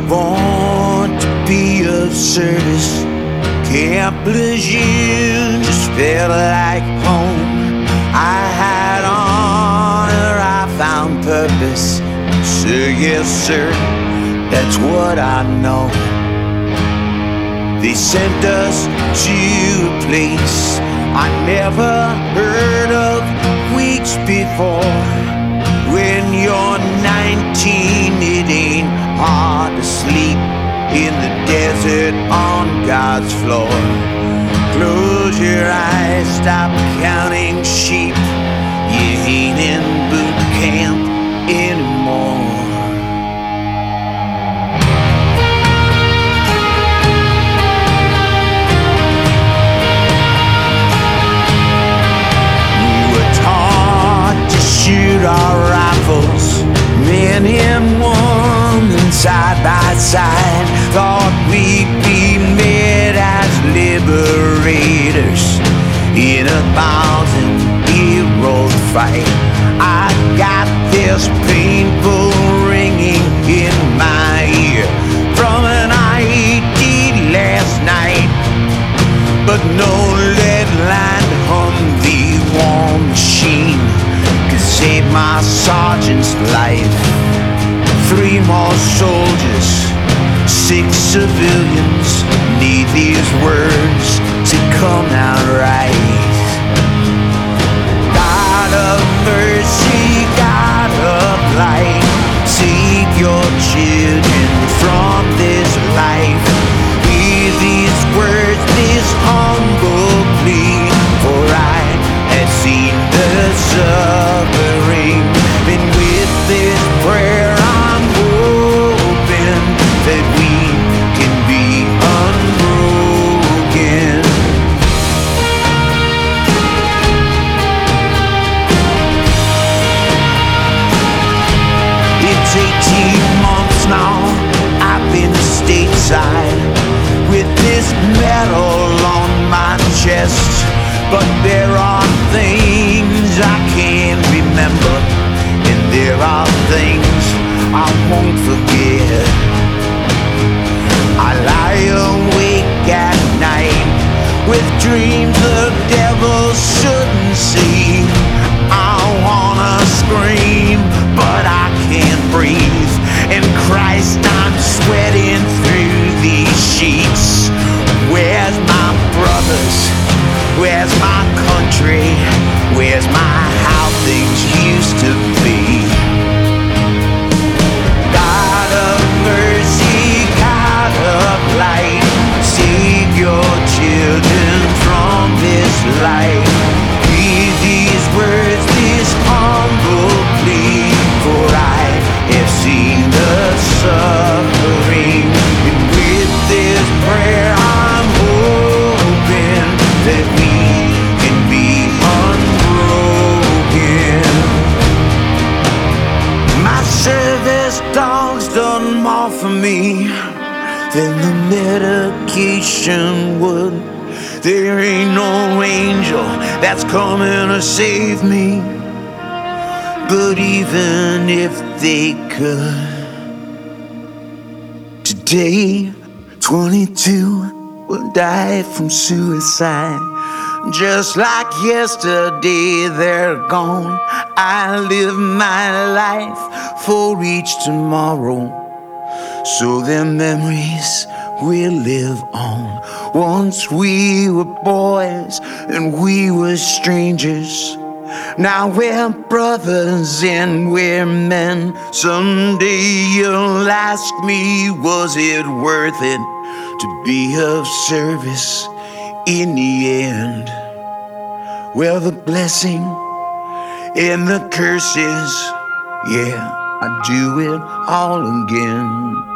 Want to be of service. Camp Lejeune just felt like home. I had honor, I found purpose. Sir, yes sir, that's what I know. They sent us to a place I never heard of weeks before. When you're 19, it ain't hard to sleep in the desert on God's floor. Close your eyes, stop counting sheep. You ain't in boot camp anymore. Shoot our rifles, men and women side by side. Thought we'd be met as liberators in a 1,000-year-old fight. I got this painful ringing in my ear from an ID last night, but no lead line hummed the war machine. Saved my sergeant's life. 3 more soldiers, 6 civilians need these words to come out right. God of mercy, God of light, save your children from this life. Hear these words, this humble plea, for I have seen the suffering. And with this prayer I'm hoping that we can be unbroken. It's 18 months now I've been stateside with this medal on my chest, but there are things I can't remember, and there are things I won't forget. I lie awake at night with dreams the devil shouldn't see. I wanna scream, but I can't breathe, and Christ, I'm sweating through these sheets. Where's my brothers? Where's my country? Where's my how things used to be? God of mercy, God of light, save your children from this life. Hear these words, this humble plea, for I have seen the suffering. And with this prayer I'm hoping that we can be unbroken. My service dog's done more for me than the medication would. There ain't no angel that's coming to save me, but even if they could, today 22 will die from suicide. Just like yesterday, they're gone. I live my life for each tomorrow, so their memories will live on. Once we were boys and we were strangers. Now we're brothers and we're men. Someday you'll ask me, was it worth it to be of service in the end? Well, the blessing and the curses, yeah, I do it all again.